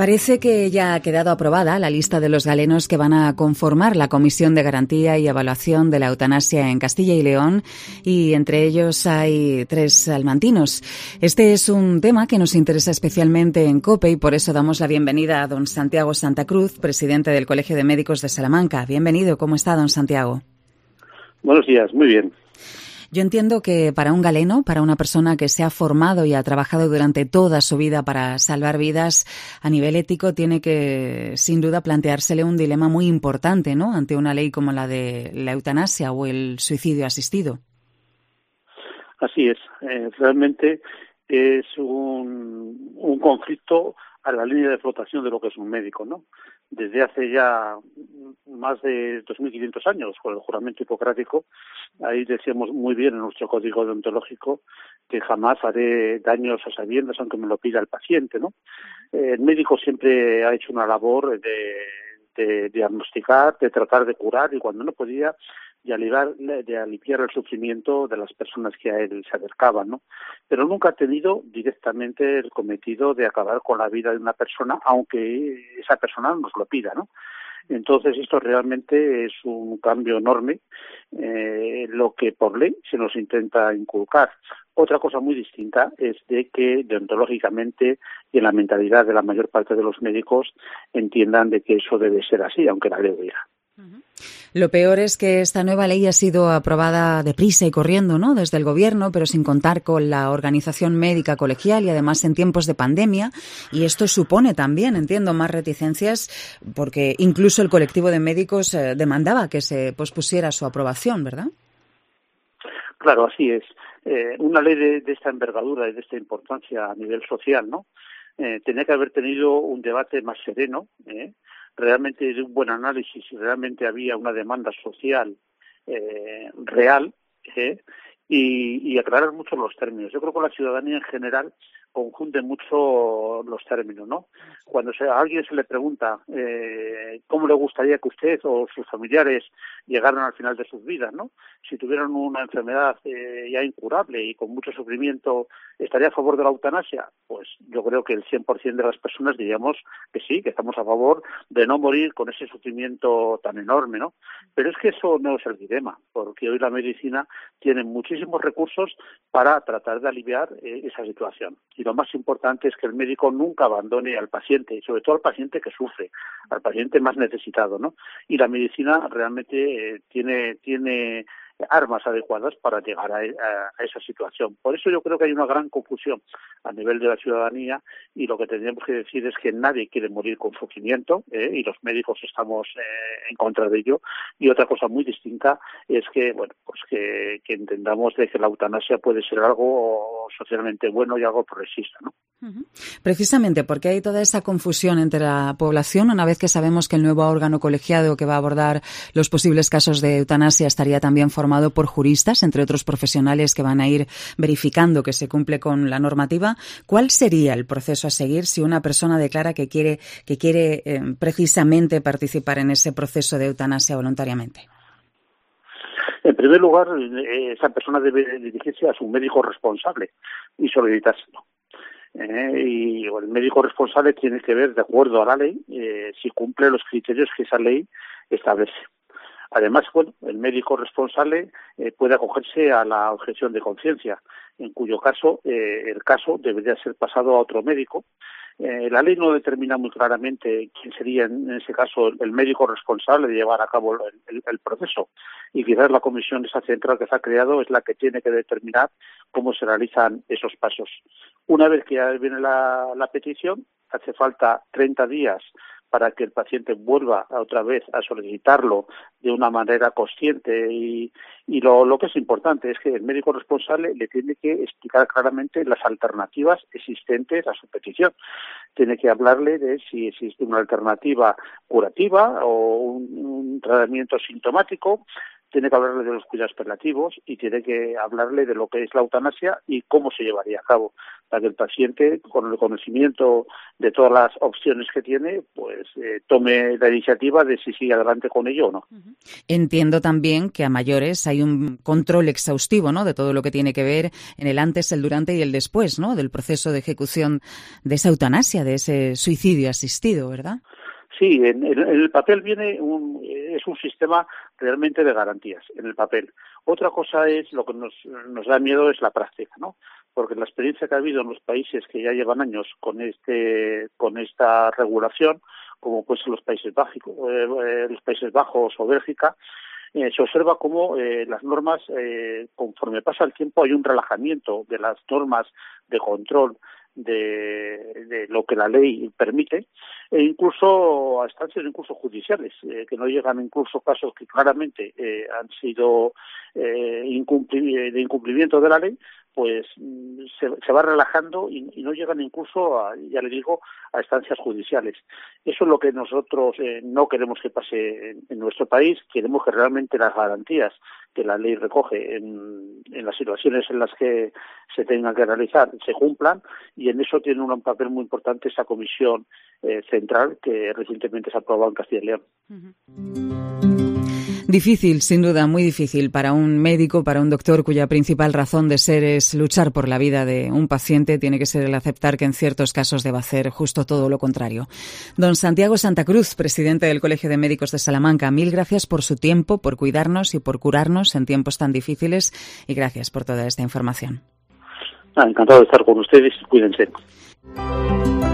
Parece que ya ha quedado aprobada la lista de los galenos que van a conformar la Comisión de Garantía y Evaluación de la Eutanasia en Castilla y León, y entre ellos hay 3 salmantinos. Este es un tema que nos interesa especialmente en COPE y por eso damos la bienvenida a don Santiago Santa Cruz, presidente del Colegio de Médicos de Salamanca. Bienvenido. ¿Cómo está, don Santiago? Buenos días, muy bien. Yo entiendo que para un galeno, para una persona que se ha formado y ha trabajado durante toda su vida para salvar vidas, a nivel ético tiene que, sin duda, planteársele un dilema muy importante, ¿no?, ante una ley como la de la eutanasia o el suicidio asistido. Así es. Realmente es un conflicto a la línea de flotación de lo que es un médico, ¿no? Desde hace ya más de 2.500 años, con el juramento hipocrático, ahí decíamos muy bien en nuestro código deontológico que jamás haré daños a sabiendas aunque me lo pida el paciente, ¿no? El médico siempre ha hecho una labor de diagnosticar, de tratar de curar y cuando no podía, de aliviar el sufrimiento de las personas que a él se acercaban, ¿no? Pero nunca ha tenido directamente el cometido de acabar con la vida de una persona, aunque esa persona nos lo pida, ¿no? Entonces esto realmente es un cambio enorme, lo que por ley se nos intenta inculcar. Otra cosa muy distinta es de que deontológicamente y en la mentalidad de la mayor parte de los médicos entiendan de que eso debe ser así, aunque la ley diga. Lo peor es que esta nueva ley ha sido aprobada deprisa y corriendo, ¿no?, desde el Gobierno, pero sin contar con la organización médica colegial y además en tiempos de pandemia. Y esto supone también, entiendo, más reticencias porque incluso el colectivo de médicos demandaba que se pospusiera su aprobación, ¿verdad? Claro, así es. Una ley de esta envergadura y de esta importancia a nivel social, ¿no? Tenía que haber tenido un debate más sereno, realmente de un buen análisis, si realmente había una demanda social real, y aclarar mucho los términos. Yo creo que la ciudadanía en general confunde mucho los términos, ¿no? Cuando a alguien se le pregunta cómo le gustaría que usted o sus familiares llegaran al final de sus vidas, ¿no? Si tuvieran una enfermedad ya incurable y con mucho sufrimiento, ¿estaría a favor de la eutanasia? Pues yo creo que el 100% de las personas diríamos que sí, que estamos a favor de no morir con ese sufrimiento tan enorme, ¿no? Pero es que eso no es el dilema, porque hoy la medicina tiene muchísimos recursos para tratar de aliviar esa situación. Y lo más importante es que el médico nunca abandone al paciente, y sobre todo al paciente que sufre, al paciente más necesitado, ¿no? Y la medicina realmente tiene armas adecuadas para llegar a esa situación. Por eso yo creo que hay una gran confusión a nivel de la ciudadanía y lo que tendríamos que decir es que nadie quiere morir con sufrimiento y los médicos estamos en contra de ello. Y otra cosa muy distinta es que, bueno, pues que entendamos de que la eutanasia puede ser algo socialmente bueno y algo progresista, ¿no? Precisamente porque hay toda esa confusión entre la población, una vez que sabemos que el nuevo órgano colegiado que va a abordar los posibles casos de eutanasia estaría también formado por juristas, entre otros profesionales que van a ir verificando que se cumple con la normativa. ¿Cuál sería el proceso a seguir si una persona declara que quiere precisamente participar en ese proceso de eutanasia voluntariamente? En primer lugar, esa persona debe dirigirse a su médico responsable y solicitárselo. Y el médico responsable tiene que ver, de acuerdo a la ley, si cumple los criterios que esa ley establece. Además, bueno, el médico responsable puede acogerse a la objeción de conciencia, en cuyo caso el caso debería ser pasado a otro médico. La ley no determina muy claramente quién sería en ese caso el médico responsable de llevar a cabo el proceso y quizás la comisión esa central que se ha creado es la que tiene que determinar cómo se realizan esos pasos. Una vez que ya viene la petición, hace falta 30 días para que el paciente vuelva otra vez a solicitarlo de una manera consciente y lo que es importante es que el médico responsable le tiene que explicar claramente las alternativas existentes a su petición. Tiene que hablarle de si existe una alternativa curativa o un tratamiento sintomático, tiene que hablarle de los cuidados paliativos y tiene que hablarle de lo que es la eutanasia y cómo se llevaría a cabo, para que el paciente, con el conocimiento de todas las opciones que tiene, pues tome la iniciativa de si sigue adelante con ello o no. Entiendo también que a mayores hay un control exhaustivo, ¿no?, de todo lo que tiene que ver en el antes, el durante y el después, ¿no?, del proceso de ejecución de esa eutanasia, de ese suicidio asistido, ¿verdad? Sí, en el papel es un sistema realmente de garantías, en el papel. Otra cosa es, lo que nos da miedo es la práctica, ¿no? Porque la experiencia que ha habido en los países que ya llevan años con esta regulación, como pues los Países Bajos o Bélgica, se observa cómo las normas, conforme pasa el tiempo, hay un relajamiento de las normas de control de lo que la ley permite, e incluso a instancias incluso judiciales, que no llegan incluso casos que claramente han sido de incumplimiento de la ley, pues se va relajando y no llegan incluso ya le digo, a instancias judiciales. Eso es lo que nosotros no queremos que pase en nuestro país. Queremos que realmente las garantías que la ley recoge en las situaciones en las que se tengan que realizar se cumplan, y en eso tiene un papel muy importante esa comisión central que recientemente se ha aprobado en Castilla y León. Difícil, sin duda, muy difícil para un médico, para un doctor cuya principal razón de ser es luchar por la vida de un paciente. Tiene que ser el aceptar que en ciertos casos debe hacer justo todo lo contrario. Don Santiago Santa Cruz, presidente del Colegio de Médicos de Salamanca, mil gracias por su tiempo, por cuidarnos y por curarnos en tiempos tan difíciles, y gracias por toda esta información. Encantado de estar con ustedes. Cuídense.